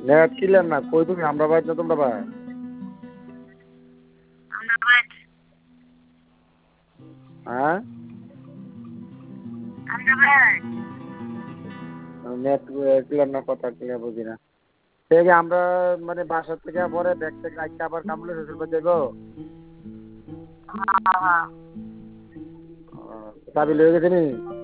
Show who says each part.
Speaker 1: Net clear না, কই তুমি? আমরা বাইর না তোমরা বাইর? হ্যাঁ, নেট ক্লিয়ার না, কথা ক্লিয়ার বুঝি না। ঠিক আমরা মানে বাসার থেকে পরে ব্যাগ থেকে রাখতে আবার কামলে শ্বশুর বাড়ি যাবো। চাবি লয়ে গেছে নি?